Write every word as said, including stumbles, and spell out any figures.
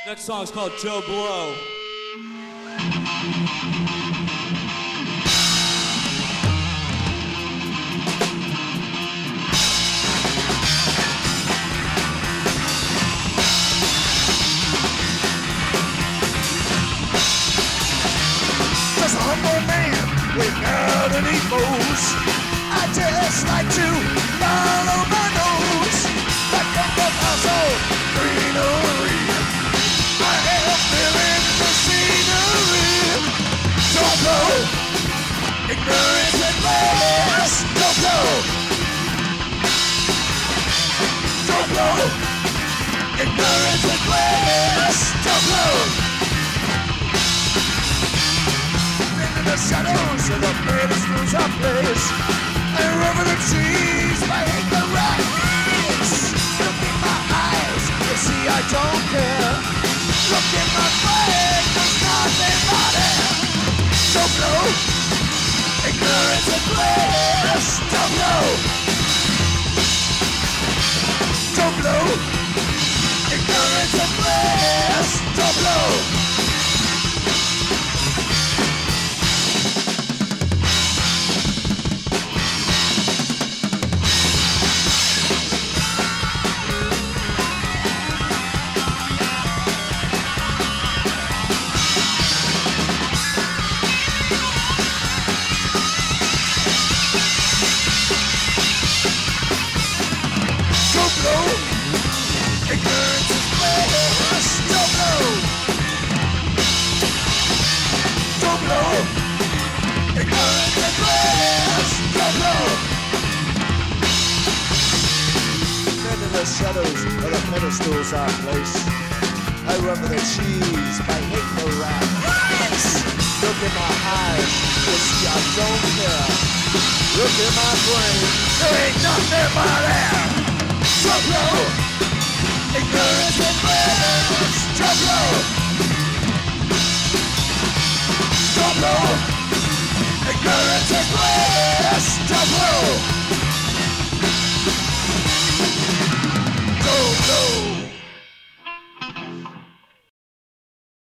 Next song's called Joe Blow. Just a humble man without any foes. I just like to follow my nose. Like a book household greenery. I am feeling the scenery. Don't blow, ignorance and bliss. Don't blow, don't blow, ignorance and bliss. Don't blow. The shadows of the pedestals I place, and over the trees I hate the rags. Look in my eyes, you see I don't care. Look in my face, there's nothing but air. Don't blow, ignorance and bliss. Don't blow, don't blow, ignorance and bliss. Don't blow. Ignorance is bliss. Don't blow. Don't blow. Ignorance is bliss. Don't blow. Then in the shadows of the pedestals I place, I run for the cheese, I hate the rats. Look in my eyes, you see I don't care. Look in my brain, there ain't nothing but air. Don't blow.